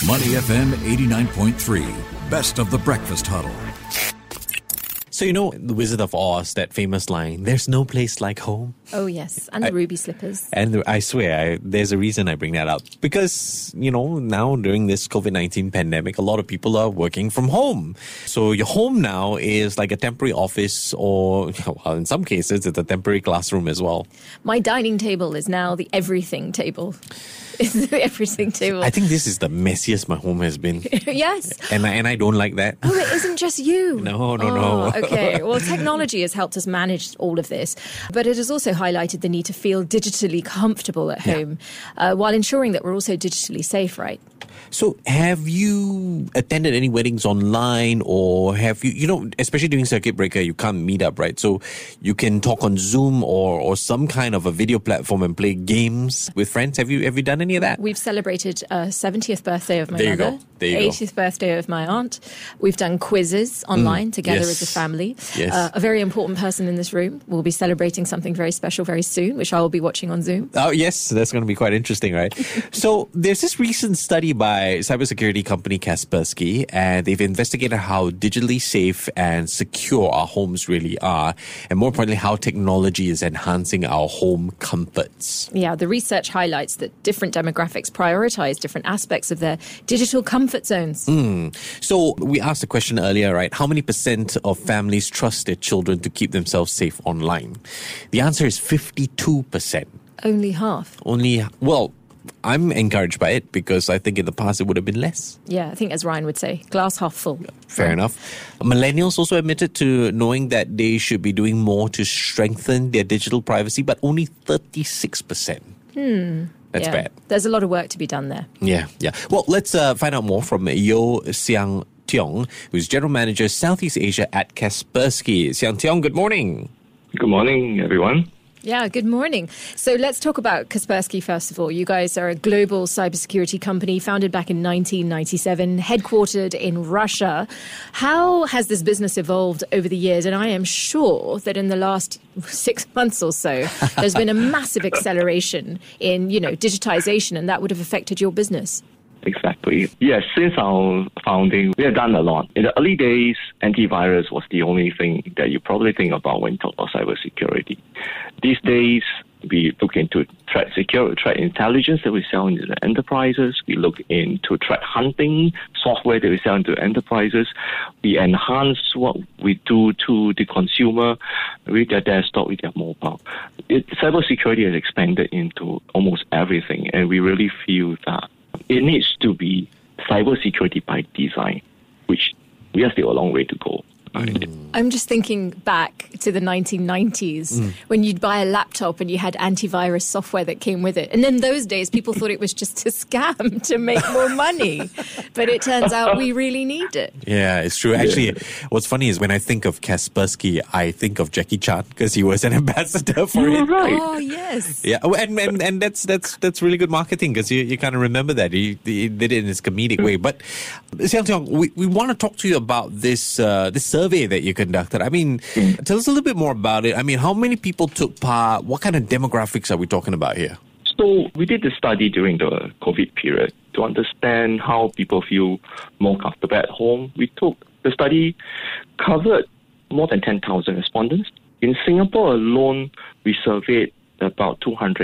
Money FM 89.3, best of the breakfast huddle. So you know The Wizard of Oz, that famous line, there's no place like home? Oh, yes. And the ruby slippers. And I swear, there's a reason I bring that up. Because, now during this COVID-19 pandemic, a lot of people are working from home. So your home now is like a temporary office or, well, in some cases, it's a temporary classroom as well. My dining table is now the everything table. It's the everything table. I think this is the messiest my home has been. Yes. And I don't like that. Oh, it isn't just you. No. Okay. Well, technology has helped us manage all of this, but it has also highlighted the need to feel digitally comfortable at home while ensuring that we're also digitally safe, right? So have you attended any weddings online, or have you, especially during circuit breaker, you can't meet up, right? So you can talk on Zoom or some kind of a video platform and play games with friends. Have you done any of that? We've celebrated 70th birthday of my There you mother, go. There you 80th birthday of my aunt. We've done quizzes online together yes. as a family. Yes. A very important person in this room will be celebrating something very special very soon, which I will be watching on Zoom. Oh, yes. That's going to be quite interesting, right? So there's this recent study by cybersecurity company Kaspersky, and they've investigated how digitally safe and secure our homes really are, and more importantly, how technology is enhancing our home comforts. Yeah, the research highlights that different demographics prioritize different aspects of their digital comfort zones. So we asked the question earlier, right? How many % of families trust their children to keep themselves safe online? The answer is 52%. Only half. I'm encouraged by it because I think in the past it would have been less. Yeah, I think as Ryan would say, glass half full. Fair enough. Millennials also admitted to knowing that they should be doing more to strengthen their digital privacy, but only 36%. That's bad. There's a lot of work to be done there. Yeah. Well, let's find out more from Yeo Siang Tiong, who's General Manager Southeast Asia at Kaspersky. Siang Tiong, good morning. Good morning, everyone. Yeah, good morning. So let's talk about Kaspersky first of all. You guys are a global cybersecurity company founded back in 1997, headquartered in Russia. How has this business evolved over the years? And I am sure that in the last 6 months or so, there's been a massive acceleration in, digitization, and that would have affected your business. Exactly. Yes, since our founding, we have done a lot. In the early days, antivirus was the only thing that you probably think about when you talk about cybersecurity. These days, we look into threat intelligence that we sell into the enterprises. We look into threat hunting software that we sell into enterprises. We enhance what we do to the consumer with their desktop, with their mobile. Cybersecurity has expanded into almost everything, and we really feel that it needs to be cybersecurity by design, which we are still a long way to go. I'm just thinking back to the 1990s when you'd buy a laptop and you had antivirus software that came with it. And in those days, people thought it was just a scam to make more money. But it turns out we really need it. Yeah, it's true. Actually, what's funny is when I think of Kaspersky, I think of Jackie Chan because he was an ambassador for it. Right. Oh, yes. Yeah, and that's really good marketing because you kind of remember that. He did it in his comedic way. But Siang Tiong, we want to talk to you about this survey that you conducted. I mean, tell us a little bit more about it. I mean, how many people took part? What kind of demographics are we talking about here? So we did the study during the COVID period to understand how people feel more comfortable at home. The study covered more than 10,000 respondents. In Singapore alone, we surveyed about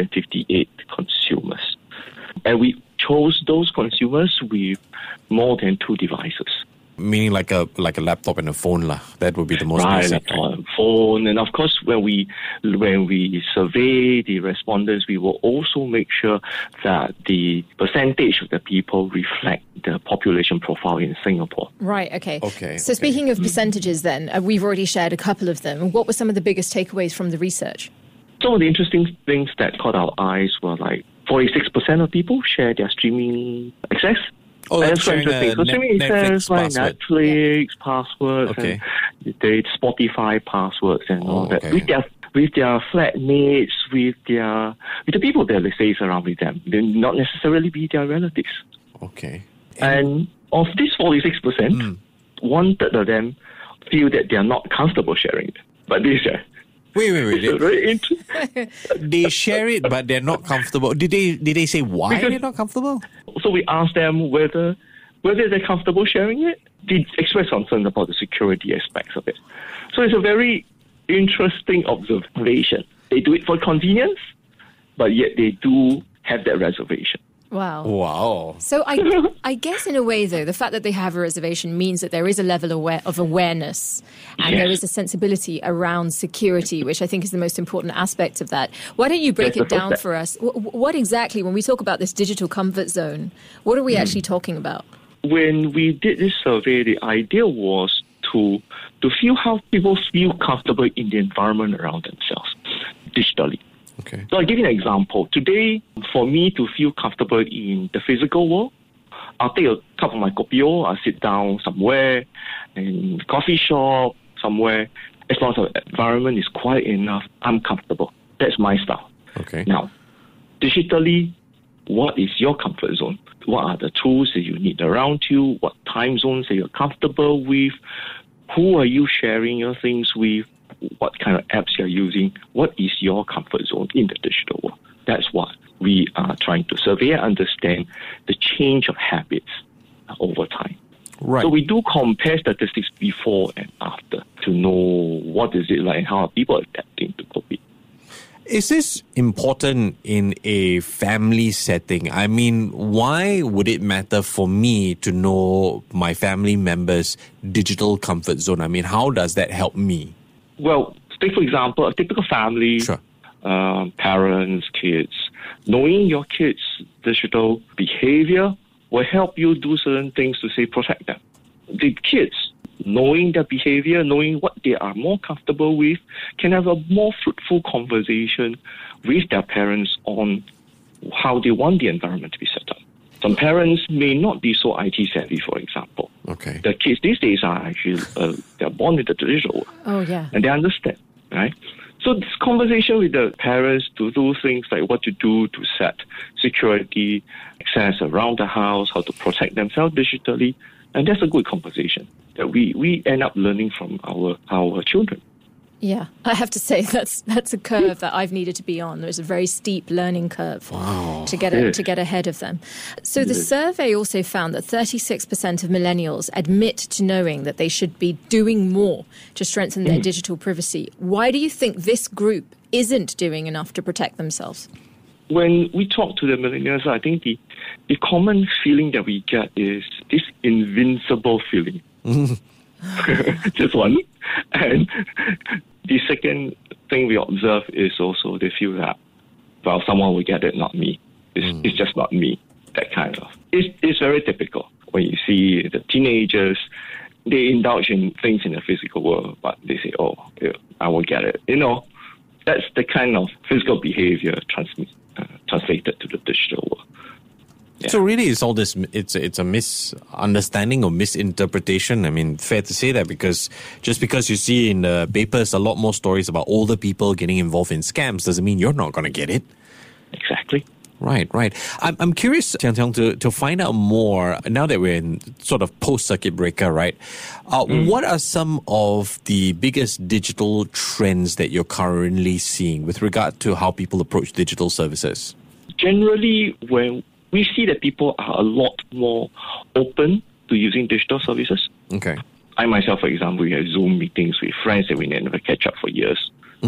258 consumers. And we chose those consumers with more than 2 devices. Meaning like a laptop and a phone lah. That would be the most basic. Laptop and phone. And of course, when we survey the respondents, we will also make sure that the percentage of the people reflect the population profile in Singapore. Right, okay. So speaking of percentages then, we've already shared a couple of them. What were some of the biggest takeaways from the research? Some of the interesting things that caught our eyes were like 46% of people share their streaming access. Oh, that's sharing interesting. So streaming access like Netflix passwords, and the Spotify passwords and all that. With their flatmates, with the people that they stay around with them. They not necessarily be their relatives. Okay. And of these 46%, 1/3 of them feel that they are not comfortable sharing it, but they share. Wait. Very interesting. They share it, but they're not comfortable. Did they say why they're not comfortable? So we asked them whether whether they're comfortable sharing it, they express concern about the security aspects of it. So it's a very interesting observation. They do it for convenience, but yet they do have that reservation. Wow. So I guess in a way, though, the fact that they have a reservation means that there is a level of awareness and there is a sensibility around security, which I think is the most important aspect of that. Why don't you break it down for us? What exactly, when we talk about this digital comfort zone, what are we actually talking about? When we did this survey, the idea was to feel how people feel comfortable in the environment around themselves digitally. Okay. So I'll give you an example. Today, for me to feel comfortable in the physical world, I'll take a cup of my kopi-o, I'll sit down somewhere, in a coffee shop, somewhere. As long as the environment is quiet enough, I'm comfortable. That's my style. Okay. Now, digitally, what is your comfort zone? What are the tools that you need around you? What time zones that you're comfortable with? Who are you sharing your things with? What kind of apps you're using? What is your comfort zone in the digital world? That's what we are trying to survey and understand the change of habits over time. Right. So we do compare statistics before and after to know what is it like and how are people adapting to COVID. Is this important in a family setting? I mean, why would it matter for me to know my family members' digital comfort zone? I mean, how does that help me? Well, take for example, a typical family, Sure. Parents, kids, knowing your kids' digital behavior will help you do certain things to say protect them. The kids, knowing their behavior, knowing what they are more comfortable with, can have a more fruitful conversation with their parents on how they want the environment to be set up. Some parents may not be so IT savvy, for example. Okay. The kids these days are actually, they're born with the digital world. Oh, yeah. And they understand, right? So this conversation with the parents to do things like what to do to set security, access around the house, how to protect themselves digitally, and that's a good conversation that we end up learning from our children. Yeah, I have to say that's a curve that I've needed to be on. There's a very steep learning curve to get ahead of them. So the survey also found that 36% of millennials admit to knowing that they should be doing more to strengthen their digital privacy. Why do you think this group isn't doing enough to protect themselves? When we talk to the millennials, I think the common feeling that we get is this invincible feeling. Just one. And the second thing we observe is also they feel that, well, someone will get it, not me. It's just not me, that kind of. It's very typical when you see the teenagers, they indulge in things in the physical world, but they say, oh, yeah, I will get it. You know, that's the kind of physical behavior translated to the digital world. Yeah. So really, it's all this. It's a misunderstanding or misinterpretation. I mean, fair to say that because just because you see in the papers a lot more stories about older people getting involved in scams doesn't mean you're not going to get it. Exactly. Right. I'm curious, Tiang Tiong, to find out more now that we're in sort of post-circuit breaker, right? What are some of the biggest digital trends that you're currently seeing with regard to how people approach digital services? Generally, when we see that people are a lot more open to using digital services. Okay. I myself, for example, we have Zoom meetings with friends that we never catch up for years.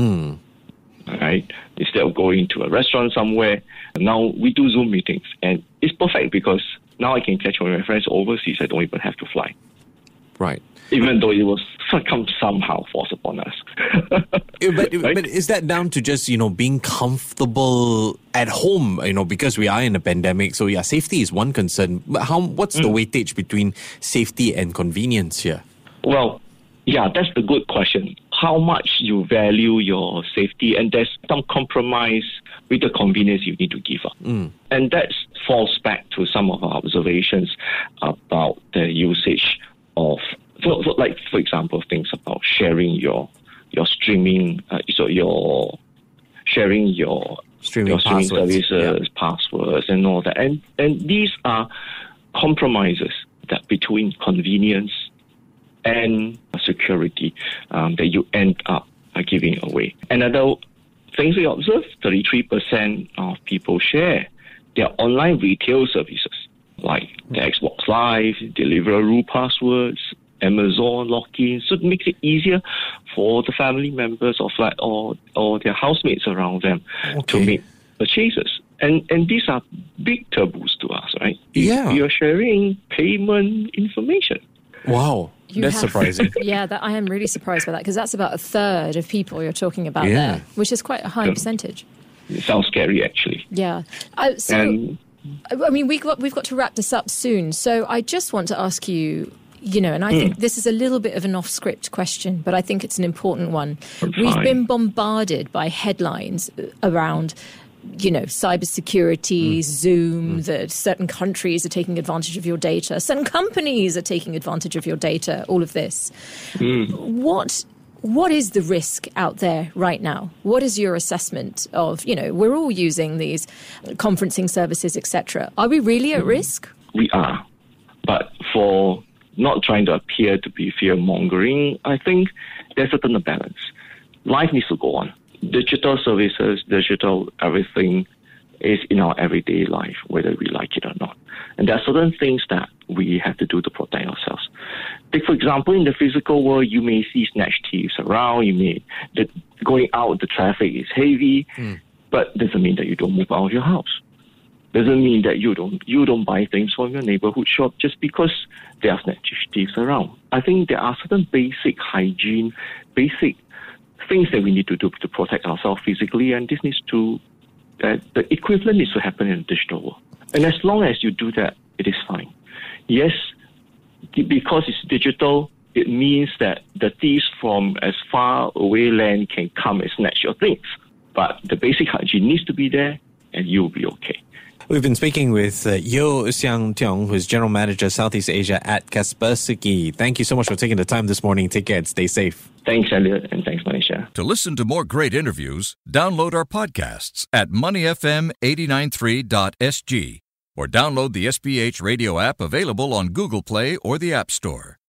Right? Instead of going to a restaurant somewhere, now we do Zoom meetings. And it's perfect because now I can catch up with my friends overseas. I don't even have to fly. Right. Even though it was somehow forced upon us. But is that down to just, being comfortable at home, because we are in a pandemic? So, yeah, safety is one concern. But what's the weightage between safety and convenience here? Well, yeah, that's the good question. How much you value your safety, and there's some compromise with the convenience you need to give up. And that falls back to some of our observations about the usage of, for example, things about sharing your streaming, your sharing your streaming services, passwords, and all that. And these are compromises that between convenience and security that you end up giving away. Another things we observe, 33% of people share their online retail services, like the Xbox Thrive, Deliveroo passwords, Amazon login, so it makes it easier for the family members or their housemates around them to make purchases. And these are big taboos to us, right? Yeah. You're sharing payment information. Wow. That's surprising. Yeah, I am really surprised by that, because that's about a third of people you're talking about Yeah. there, which is quite a high percentage. It sounds scary, actually. Yeah. And I mean, we've got to wrap this up soon. So I just want to ask you, and I think this is a little bit of an off-script question, but I think it's an important one. We've been bombarded by headlines around, cybersecurity, Zoom, that certain countries are taking advantage of your data, certain companies are taking advantage of your data, all of this. What is the risk out there right now? What is your assessment of, we're all using these conferencing services, etc. Are we really at risk? we are. But for not trying to appear to be fear-mongering, I think there's a certain balance. Life needs to go on. Digital services, digital everything is in our everyday life, whether we like it or not. And there are certain things that we have to do to protect ourselves. Take, for example, in the physical world, you may see snatch thieves around. Going out, the traffic is heavy, but doesn't mean that you don't move out of your house. Doesn't mean that you don't buy things from your neighborhood shop just because there are snatch thieves around. I think there are certain basic hygiene, basic things that we need to do to protect ourselves physically, and this needs to the equivalent needs to happen in the digital world. And as long as you do that, it is fine. Yes, because it's digital, it means that the thieves from as far away land can come and snatch your things. But the basic hygiene needs to be there, and you'll be okay. We've been speaking with Yeo Siang Tiong, who's General Manager Southeast Asia at Kaspersky. Thank you so much for taking the time this morning. Take care and stay safe. Thanks, Elliot, and thanks, Manisha. To listen to more great interviews, download our podcasts at moneyfm893.sg or download the SPH radio app available on Google Play or the App Store.